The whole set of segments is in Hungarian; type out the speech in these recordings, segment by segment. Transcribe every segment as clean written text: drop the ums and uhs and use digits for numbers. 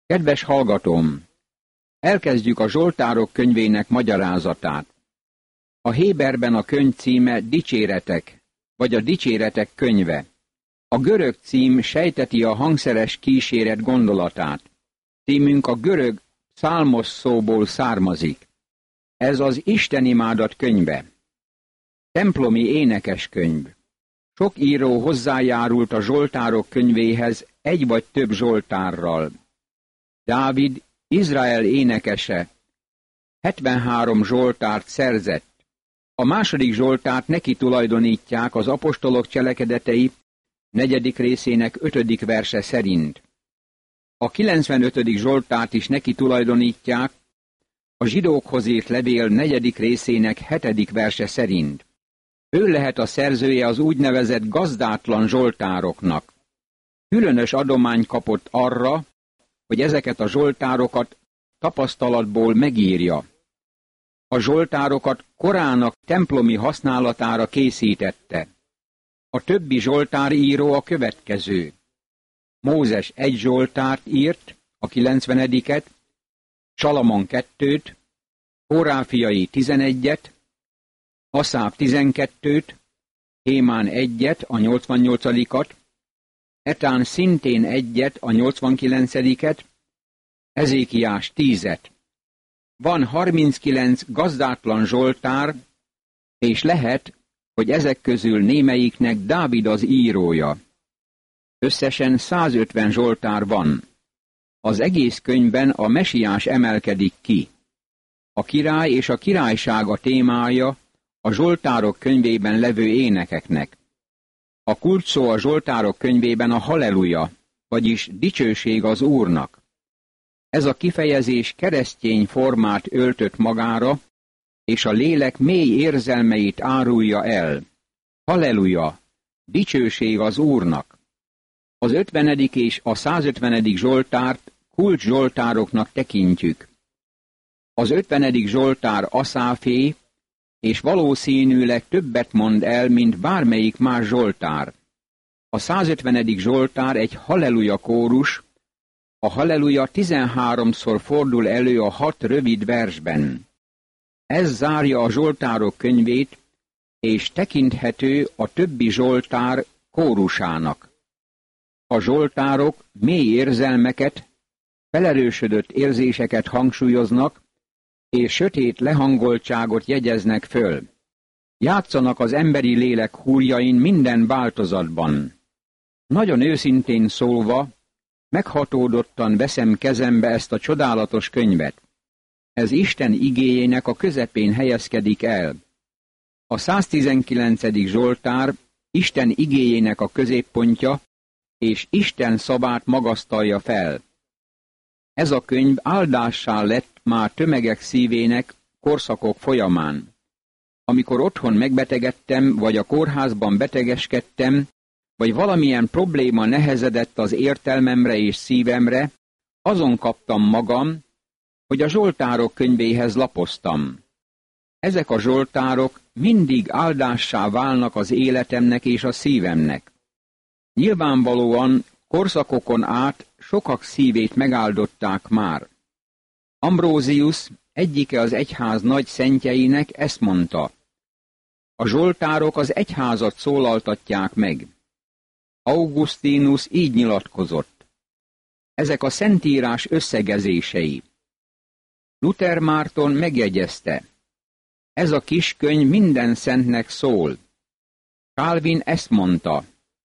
Kedves hallgatóm! Elkezdjük a Zsoltárok könyvének magyarázatát. A héberben a könyv címe Dicséretek, vagy a Dicséretek könyve. A görög cím sejteti a hangszeres kíséret gondolatát. Címünk a görög pszálmos szóból származik. Ez az istenimádat könyve. Templomi énekeskönyv. Sok író hozzájárult a Zsoltárok könyvéhez egy vagy több zsoltárral. Dávid, Izrael énekese, 73 zsoltárt szerzett. A második zsoltárt neki tulajdonítják az apostolok cselekedetei 4. részének 5. verse szerint. A 95. zsoltárt is neki tulajdonítják a zsidókhoz írt levél 4. részének 7. verse szerint. Ő lehet a szerzője az úgynevezett gazdátlan zsoltároknak. Különös adomány kapott arra, hogy ezeket a zsoltárokat tapasztalatból megírja. A zsoltárokat korának templomi használatára készítette. A többi zsoltáríró a következő. Mózes 1 zsoltárt írt, a 90-et, Salamon 2-t, Kóráfiai 11-et, Aszáf 12-t, Hémán 1-et, a 88-at, Etán szintén 1-et, a 89-et, Ezékiás 10-et. Van 39 gazdátlan zsoltár, és lehet, hogy ezek közül némelyiknek Dávid az írója. Összesen 150 zsoltár van. Az egész könyvben a mesiás emelkedik ki. A király és a királyság a témája a Zsoltárok könyvében levő énekeknek. A kulcsszó a Zsoltárok könyvében a halleluja, vagyis dicsőség az Úrnak. Ez a kifejezés keresztény formát öltött magára, és a lélek mély érzelmeit árulja el. Halleluja, dicsőség az Úrnak. Az 50. és a 150. zsoltárt kulcs zsoltároknak tekintjük. Az 50. zsoltár Aszáfé, és valószínűleg többet mond el, mint bármelyik más zsoltár. A 150. zsoltár egy halleluja kórus, a halleluja 13-szor fordul elő a 6 rövid versben. Ez zárja a zsoltárok könyvét, és tekinthető a többi zsoltár kórusának. A zsoltárok mély érzelmeket, felerősödött érzéseket hangsúlyoznak, és sötét lehangoltságot jegyeznek föl. Játszanak az emberi lélek húrjain minden változatban. Nagyon őszintén szólva, meghatódottan veszem kezembe ezt a csodálatos könyvet. Ez Isten igéjének a közepén helyezkedik el. A 119. zsoltár Isten igéjének a középpontja, és Isten szavát magasztalja fel. Ez a könyv áldássá lett már tömegek szívének korszakok folyamán. Amikor otthon megbetegedtem, vagy a kórházban betegeskedtem, vagy valamilyen probléma nehezedett az értelmemre és szívemre, azon kaptam magam, hogy a zsoltárok könyvéhez lapoztam. Ezek a zsoltárok mindig áldássá válnak az életemnek és a szívemnek. Nyilvánvalóan korszakokon át sokak szívét megáldották már. Ambrózius, egyike az egyház nagy szentjeinek ezt mondta: a zsoltárok az egyházat szólaltatják meg. Augustinus így nyilatkozott: ezek a szentírás összegezései. Luther Márton megjegyezte: ez a kis könyv minden szentnek szól. Calvin ezt mondta: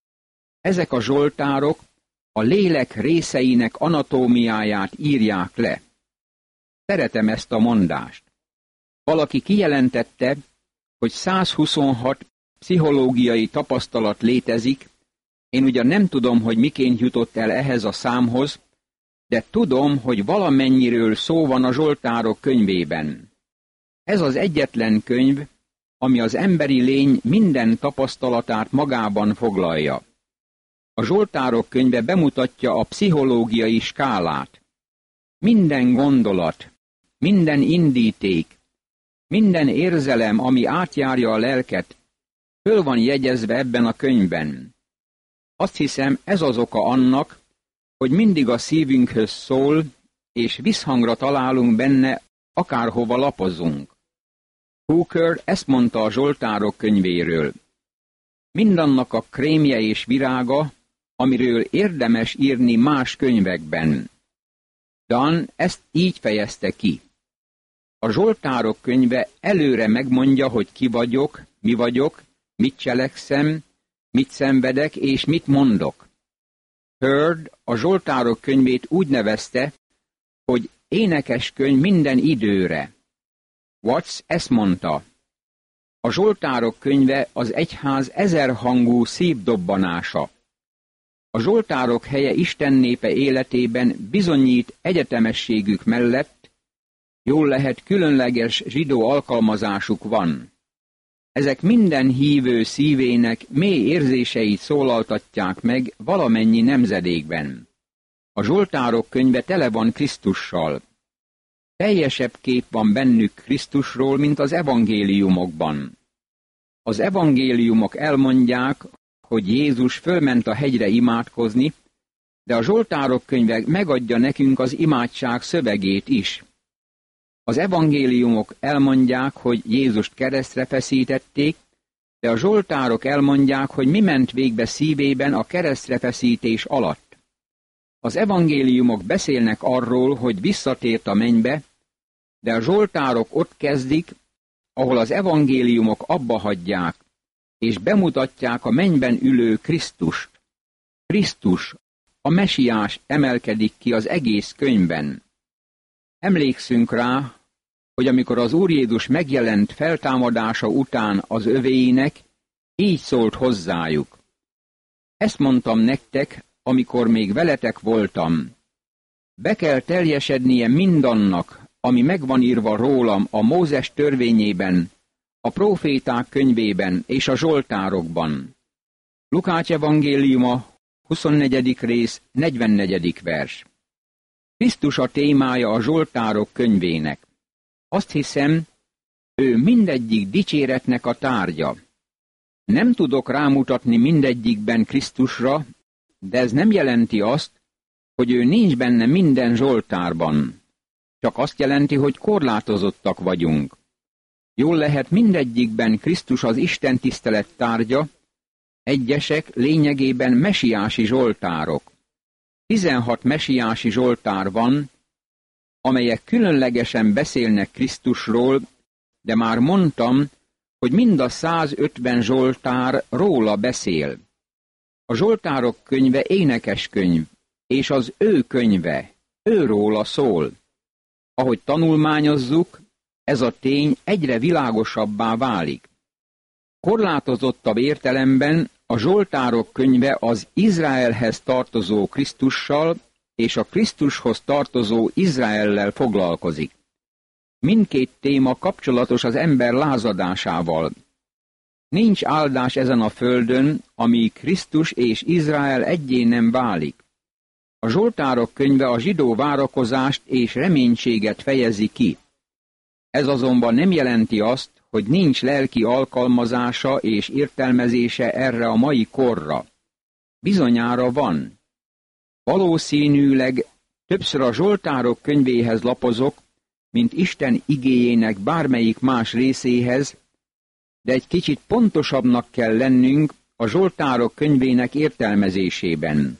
ezek a zsoltárok a lélek részeinek anatómiáját írják le. Szeretem ezt a mondást. Valaki kijelentette, hogy 126 pszichológiai tapasztalat létezik. Én ugyan nem tudom, hogy miként jutott el ehhez a számhoz, de tudom, hogy valamennyiről szó van a Zsoltárok könyvében. Ez az egyetlen könyv, ami az emberi lény minden tapasztalatát magában foglalja. A Zsoltárok könyve bemutatja a pszichológiai skálát. Minden gondolat, minden indíték, minden érzelem, ami átjárja a lelket, föl van jegyezve ebben a könyvben. Azt hiszem, ez az oka annak, hogy mindig a szívünkhöz szól, és visszhangra találunk benne, akárhova lapozunk. Hooker ezt mondta a Zsoltárok könyvéről. Mindannak a krémje és virága, amiről érdemes írni más könyvekben. Dan ezt így fejezte ki. A Zsoltárok könyve előre megmondja, hogy ki vagyok, mi vagyok, mit cselekszem, mit szenvedek és mit mondok. Hurd a Zsoltárok könyvét úgy nevezte, hogy énekeskönyv minden időre. Watts ezt mondta. A Zsoltárok könyve az egyház ezerhangú szívdobbanása. A Zsoltárok helye Isten népe életében bizonyít egyetemességük mellett, jól lehet különleges zsidó alkalmazásuk van. Ezek minden hívő szívének mély érzéseit szólaltatják meg valamennyi nemzedékben. A Zsoltárok könyve tele van Krisztussal. Teljesebb kép van bennük Krisztusról, mint az evangéliumokban. Az evangéliumok elmondják, hogy Jézus fölment a hegyre imádkozni, de a Zsoltárok könyve megadja nekünk az imádság szövegét is. Az evangéliumok elmondják, hogy Jézust keresztre feszítették, de a Zsoltárok elmondják, hogy mi ment végbe szívében a keresztre feszítés alatt. Az evangéliumok beszélnek arról, hogy visszatért a mennybe, de a Zsoltárok ott kezdik, ahol az evangéliumok abba hagyják, és bemutatják a mennyben ülő Krisztust. Krisztus, a mesiás emelkedik ki az egész könyvben. Emlékszünk rá, hogy amikor az Úr Jézus megjelent feltámadása után az övéinek, így szólt hozzájuk. Ezt mondtam nektek, amikor még veletek voltam. Be kell teljesednie mindannak, ami megvan írva rólam a Mózes törvényében, a próféták könyvében és a Zsoltárokban. Lukács evangéliuma, 24. rész, 44. vers. Krisztus a témája a Zsoltárok könyvének. Azt hiszem, ő mindegyik dicséretnek a tárgya. Nem tudok rámutatni mindegyikben Krisztusra, de ez nem jelenti azt, hogy ő nincs benne minden Zsoltárban. Csak azt jelenti, hogy korlátozottak vagyunk. Jól lehet mindegyikben Krisztus az Isten tisztelet tárgya, egyesek lényegében mesiási zsoltárok. 16 mesiási zsoltár van, amelyek különlegesen beszélnek Krisztusról, de már mondtam, hogy mind a 150 zsoltár róla beszél. A Zsoltárok könyve énekeskönyv, és az ő könyve, őróla szól. Ahogy tanulmányozzuk, ez a tény egyre világosabbá válik. Korlátozottabb értelemben a Zsoltárok könyve az Izraelhez tartozó Krisztussal és a Krisztushoz tartozó Izraellel foglalkozik. Mindkét téma kapcsolatos az ember lázadásával. Nincs áldás ezen a földön, amíg Krisztus és Izrael egyé nem válik. A Zsoltárok könyve a zsidó várakozást és reménységet fejezi ki. Ez azonban nem jelenti azt, hogy nincs lelki alkalmazása és értelmezése erre a mai korra. Bizonyára van. Valószínűleg többször a Zsoltárok könyvéhez lapozok, mint Isten igéjének bármelyik más részéhez, de egy kicsit pontosabbnak kell lennünk a Zsoltárok könyvének értelmezésében.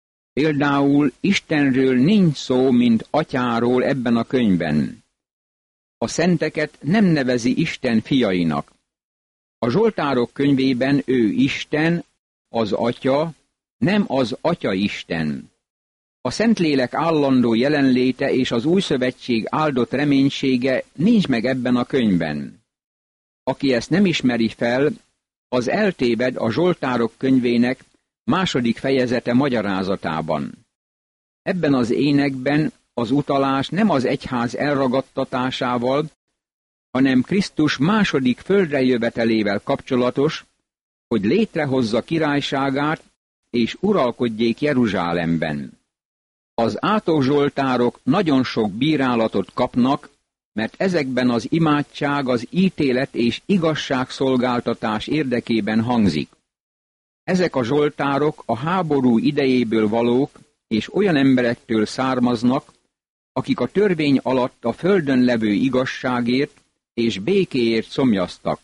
Például Istenről nincs szó, mint atyáról ebben a könyvben. A szenteket nem nevezi Isten fiainak. A Zsoltárok könyvében ő Isten, az Atya, nem az Atya Isten. A Szentlélek állandó jelenléte és az Új Szövetség áldott reménysége nincs meg ebben a könyvben. Aki ezt nem ismeri fel, az eltéved a Zsoltárok könyvének második fejezete magyarázatában. Ebben az énekben az utalás nem az egyház elragadtatásával, hanem Krisztus második földre jövetelével kapcsolatos, hogy létrehozza királyságát és uralkodjék Jeruzsálemben. Az átok-zsoltárok nagyon sok bírálatot kapnak, mert ezekben az imádság az ítélet és igazságszolgáltatás érdekében hangzik. Ezek a zsoltárok a háború idejéből valók, és olyan emberektől származnak, akik a törvény alatt a földön levő igazságért és békéért szomjaztak.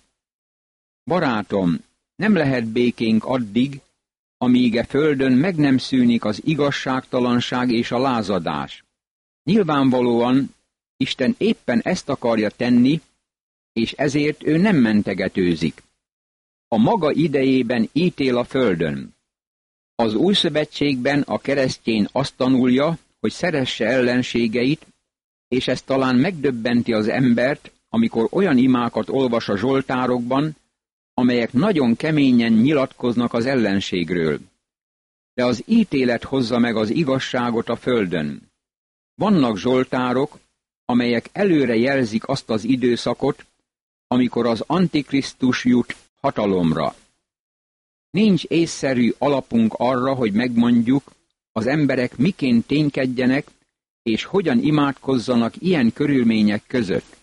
Barátom, nem lehet békénk addig, amíg e földön meg nem szűnik az igazságtalanság és a lázadás. Nyilvánvalóan Isten éppen ezt akarja tenni, és ezért ő nem mentegetőzik. A maga idejében ítél a földön. Az új szövetségben a keresztény azt tanulja, hogy szeresse ellenségeit, és ez talán megdöbbenti az embert, amikor olyan imákat olvas a zsoltárokban, amelyek nagyon keményen nyilatkoznak az ellenségről. De az ítélet hozza meg az igazságot a földön. Vannak zsoltárok, amelyek előre jelzik azt az időszakot, amikor az Antikrisztus jut hatalomra. Nincs észszerű alapunk arra, hogy megmondjuk, az emberek miként ténykedjenek, és hogyan imádkozzanak ilyen körülmények között.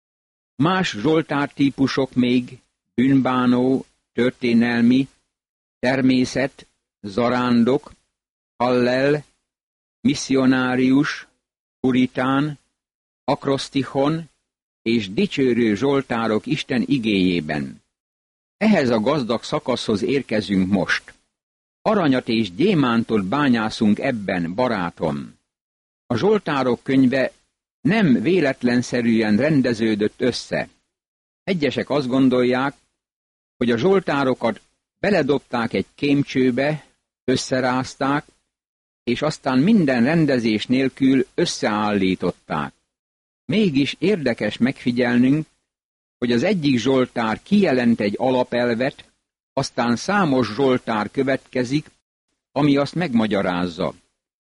Más zsoltártípusok még bűnbánó, történelmi, természet, zarándok, hallel, misszionárius, puritán, akrosztichon és dicsőrő zsoltárok Isten igéjében. Ehhez a gazdag szakaszhoz érkezünk most. Aranyat és gyémántot bányászunk ebben, barátom. A zsoltárok könyve nem véletlenszerűen rendeződött össze. Egyesek azt gondolják, hogy a zsoltárokat beledobták egy kémcsőbe, összerázták, és aztán minden rendezés nélkül összeállították. Mégis érdekes megfigyelnünk, hogy az egyik zsoltár kijelent egy alapelvet, aztán számos zsoltár következik, ami azt megmagyarázza.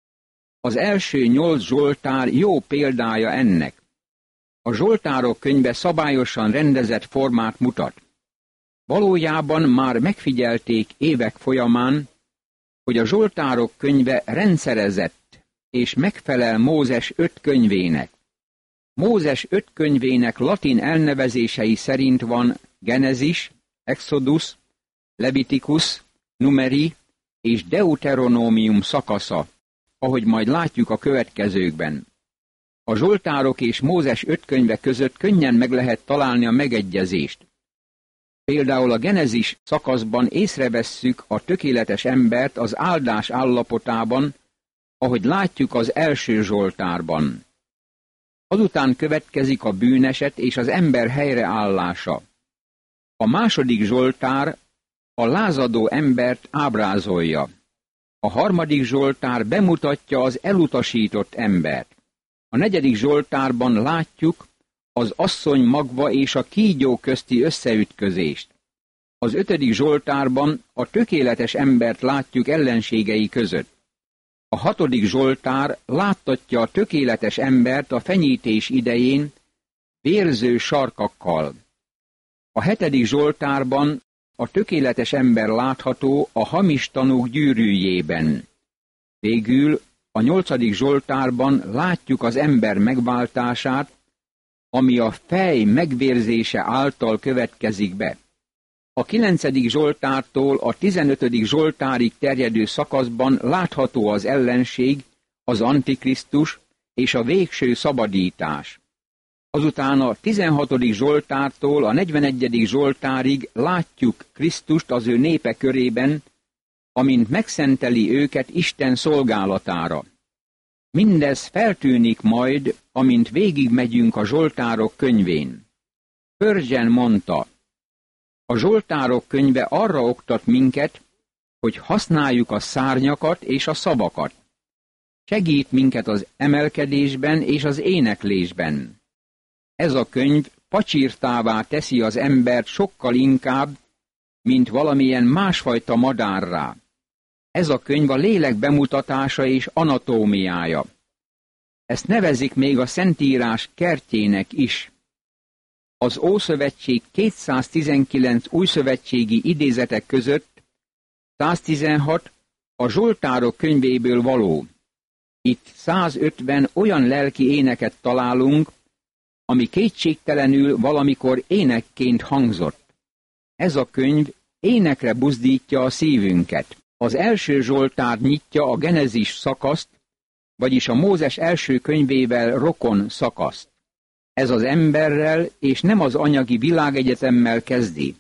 Az első 8 zsoltár jó példája ennek. A zsoltárok könyve szabályosan rendezett formát mutat. Valójában már megfigyelték évek folyamán, hogy a zsoltárok könyve rendszerezett és megfelel Mózes 5 könyvének. Mózes 5 könyvének latin elnevezései szerint van Genezis, Exodus, Levitikus, Numeri és Deuteronómium szakasza, ahogy majd látjuk a következőkben. A zsoltárok és Mózes 5 könyve között könnyen meg lehet találni a megegyezést. Például a Genezis szakaszban észrevesszük a tökéletes embert az áldás állapotában, ahogy látjuk az első zsoltárban. Azután következik a bűneset és az ember helyreállása. A második zsoltár a lázadó embert ábrázolja. A harmadik zsoltár bemutatja az elutasított embert. A negyedik zsoltárban látjuk az asszony magva és a kígyó közti összeütközést. Az 5. zsoltárban a tökéletes embert látjuk ellenségei között. A 6. zsoltár láttatja a tökéletes embert a fenyítés idején vérző sarkakkal. A 7. zsoltárban a tökéletes ember látható a hamis tanúk gyűrűjében. Végül a 8. zsoltárban látjuk az ember megváltását, ami a fej megvérzése által következik be. A 9. zsoltártól a 15. zsoltárig terjedő szakaszban látható az ellenség, az Antikrisztus és a végső szabadítás. Azután a 16. zsoltártól a 41. zsoltárig látjuk Krisztust az ő népe körében, amint megszenteli őket Isten szolgálatára. Mindez feltűnik majd, amint végigmegyünk a zsoltárok könyvén. Spurgeon mondta, a zsoltárok könyve arra oktat minket, hogy használjuk a szárnyakat és a szavakat. Segít minket az emelkedésben és az éneklésben. Ez a könyv pacsirtává teszi az embert sokkal inkább, mint valamilyen másfajta madárrá. Ez a könyv a lélek bemutatása és anatómiája. Ezt nevezik még a Szentírás kertjének is. Az Ószövetség 219 újszövetségi idézetek között 116 a Zsoltárok könyvéből való. Itt 150 olyan lelki éneket találunk, ami kétségtelenül valamikor énekként hangzott. Ez a könyv énekre buzdítja a szívünket. Az első Zsoltár nyitja a Genezis szakaszt, vagyis a Mózes első könyvével rokon szakaszt. Ez az emberrel és nem az anyagi világegyetemmel kezdi.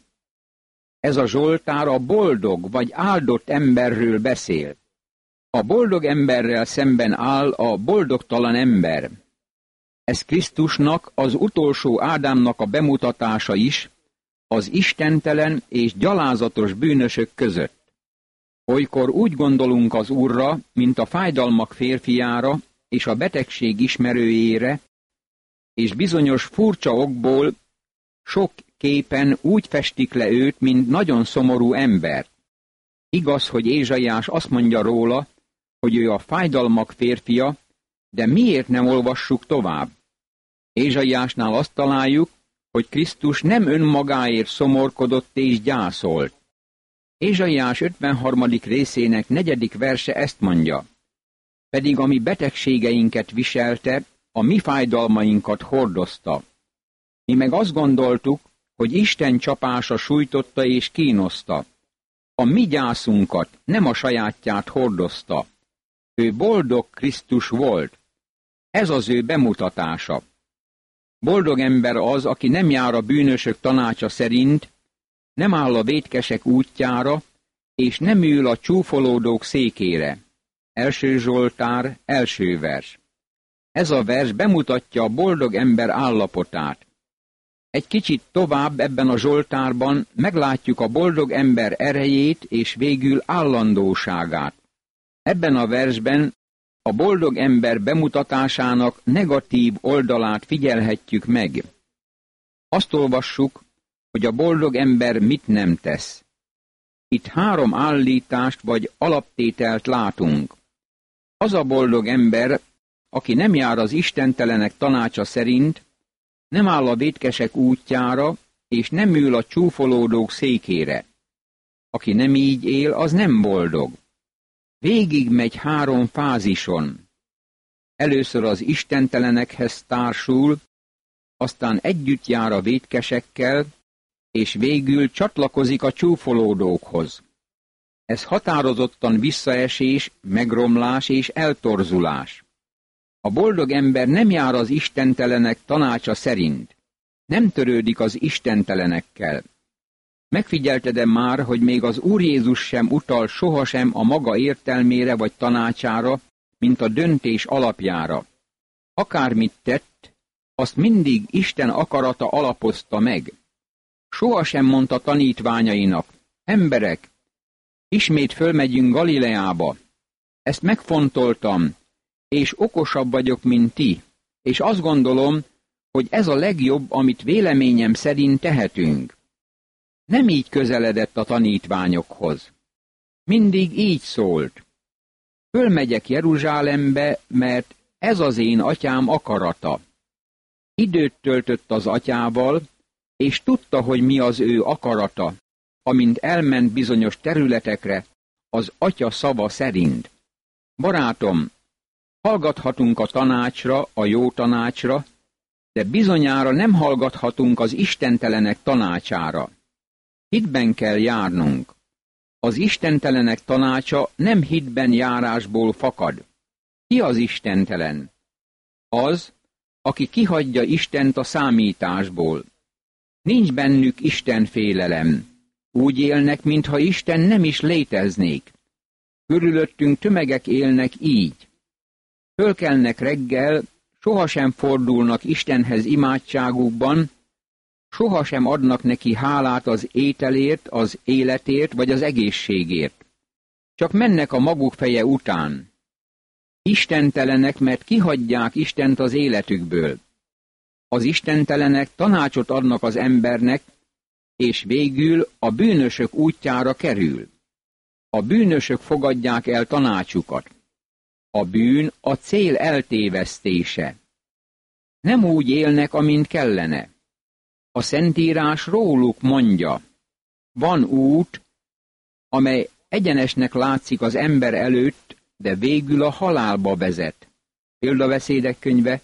Ez a Zsoltár a boldog vagy áldott emberről beszél. A boldog emberrel szemben áll a boldogtalan ember. Ez Krisztusnak, az utolsó Ádámnak a bemutatása is, az istentelen és gyalázatos bűnösök között. Olykor úgy gondolunk az Úrra, mint a fájdalmak férfiára és a betegség ismerőjére, és bizonyos furcsa okból sok képen úgy festik le őt, mint nagyon szomorú embert. Igaz, hogy Ézsaiás azt mondja róla, hogy ő a fájdalmak férfia, de miért nem olvassuk tovább? Ézsaiásnál azt találjuk, hogy Krisztus nem önmagáért szomorkodott és gyászolt. Ézsaiás 53. részének 4. verse ezt mondja: pedig a mi betegségeinket viselte, a mi fájdalmainkat hordozta. Mi meg azt gondoltuk, hogy Isten csapása sújtotta és kínoszta. A mi gyászunkat, nem a sajátját hordozta. Ő boldog Krisztus volt. Ez az ő bemutatása. Boldog ember az, aki nem jár a bűnösök tanácsa szerint, nem áll a vétkesek útjára, és nem ül a csúfolódók székére. Első Zsoltár, első vers. Ez a vers bemutatja a boldog ember állapotát. Egy kicsit tovább ebben a Zsoltárban meglátjuk a boldog ember erejét és végül állandóságát. Ebben a versben a boldog ember bemutatásának negatív oldalát figyelhetjük meg. Azt olvassuk, hogy a boldog ember mit nem tesz. Itt 3 állítást vagy alaptételt látunk. Az a boldog ember, aki nem jár az istentelenek tanácsa szerint, nem áll a vétkesek útjára, és nem ül a csúfolódók székére. Aki nem így él, az nem boldog. Végig megy 3 fázison. Először az istentelenekhez társul, aztán együtt jár a vétkesekkel, és végül csatlakozik a csúfolódókhoz. Ez határozottan visszaesés, megromlás és eltorzulás. A boldog ember nem jár az istentelenek tanácsa szerint. Nem törődik az istentelenekkel. Megfigyelted-e már, hogy még az Úr Jézus sem utal sohasem a maga értelmére vagy tanácsára, mint a döntés alapjára. Akármit tett, azt mindig Isten akarata alapozta meg. Sohasem mondta tanítványainak: emberek, ismét fölmegyünk Galileába. Ezt megfontoltam, és okosabb vagyok, mint ti, és azt gondolom, hogy ez a legjobb, amit véleményem szerint tehetünk. Nem így közeledett a tanítványokhoz. Mindig így szólt: fölmegyek Jeruzsálembe, mert ez az én atyám akarata. Időt töltött az atyával, és tudta, hogy mi az ő akarata, amint elment bizonyos területekre az atya szava szerint. Barátom, hallgathatunk a tanácsra, a jó tanácsra, de bizonyára nem hallgathatunk az istentelenek tanácsára. Hitben kell járnunk. Az istentelenek tanácsa nem hitben járásból fakad. Ki az istentelen? Az, aki kihagyja Istent a számításból. Nincs bennük istenfélelem. Úgy élnek, mintha Isten nem is léteznék. Körülöttünk tömegek élnek így. Fölkelnek reggel, sohasem fordulnak Istenhez imádságukban, sohasem adnak neki hálát az ételért, az életért vagy az egészségért. Csak mennek a maguk feje után. Istentelenek, mert kihagyják Istent az életükből. Az istentelenek tanácsot adnak az embernek, és végül a bűnösök útjára kerül. A bűnösök fogadják el tanácsukat. A bűn a cél eltévesztése. Nem úgy élnek, amint kellene. A Szentírás róluk mondja: van út, amely egyenesnek látszik az ember előtt, de végül a halálba vezet. Példabeszédek könyve,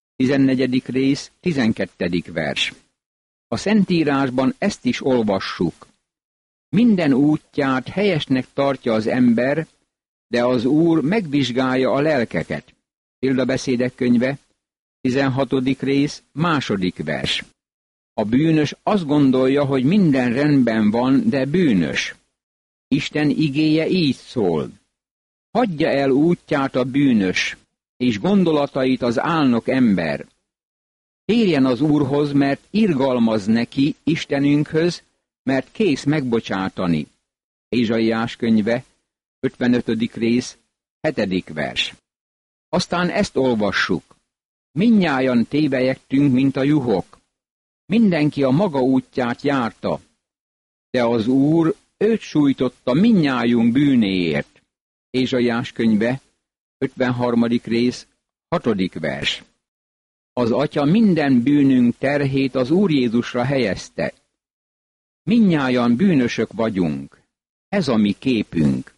14. rész, 12. vers. A Szentírásban ezt is olvassuk. Minden útját helyesnek tartja az ember, de az Úr megvizsgálja a lelkeket. Példabeszédek könyve, 16. rész, 2. vers. A bűnös azt gondolja, hogy minden rendben van, de bűnös. Isten igéje így szól. Hagyja el útját a bűnös, és gondolatait az álnok ember. Térjen az Úrhoz, mert irgalmaz neki, Istenünkhöz, mert kész megbocsátani. Ézsaiás könyve, 55. rész, 7. vers. Aztán ezt olvassuk. Mindnyájan tévejektünk, mint a juhok. Mindenki a maga útját járta, de az Úr őt sújtotta mindnyájunk bűnéért. Ézsaiás könyve, 53. rész, 6. vers. Az Atya minden bűnünk terhét az Úr Jézusra helyezte. Mindnyájan bűnösök vagyunk. Ez a mi képünk.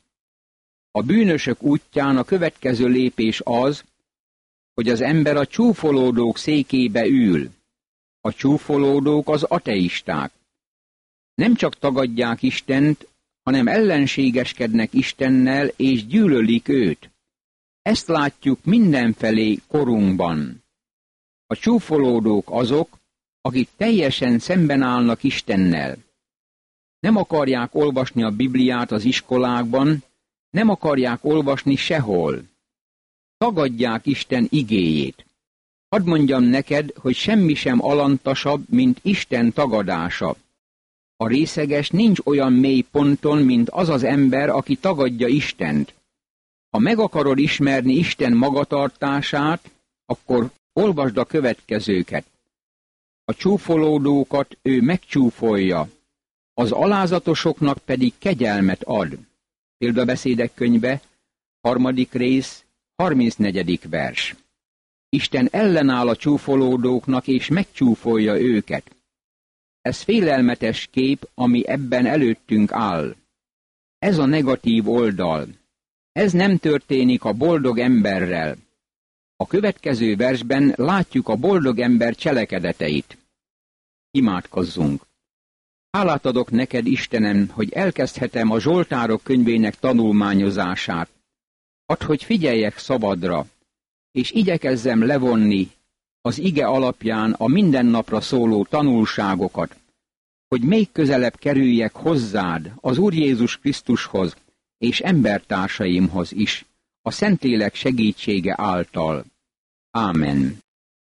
A bűnösök útján a következő lépés az, hogy az ember a csúfolódók székébe ül. A csúfolódók az ateisták. Nem csak tagadják Istent, hanem ellenségeskednek Istennel és gyűlölik őt. Ezt látjuk mindenfelé korunkban. A csúfolódók azok, akik teljesen szemben állnak Istennel. Nem akarják olvasni a Bibliát az iskolákban, nem akarják olvasni sehol. Tagadják Isten igéjét. Hadd mondjam neked, hogy semmi sem alantasabb, mint Isten tagadása. A részeges nincs olyan mély ponton, mint az az ember, aki tagadja Istent. Ha meg akarod ismerni Isten magatartását, akkor olvasd a következőket. A csúfolódókat ő megcsúfolja, az alázatosoknak pedig kegyelmet ad. Példabeszédek könyve, 3. rész, 34. vers. Isten ellenáll a csúfolódóknak, és megcsúfolja őket. Ez félelmetes kép, ami ebben előttünk áll. Ez a negatív oldal. Ez nem történik a boldog emberrel. A következő versben látjuk a boldog ember cselekedeteit. Imádkozzunk! Hálát adok neked, Istenem, hogy elkezdhetem a Zsoltárok könyvének tanulmányozását. Add, hogy figyeljek szabadra, és igyekezzem levonni az ige alapján a mindennapra szóló tanulságokat, hogy még közelebb kerüljek hozzád, az Úr Jézus Krisztushoz és embertársaimhoz is, a Szentlélek segítsége által. Ámen.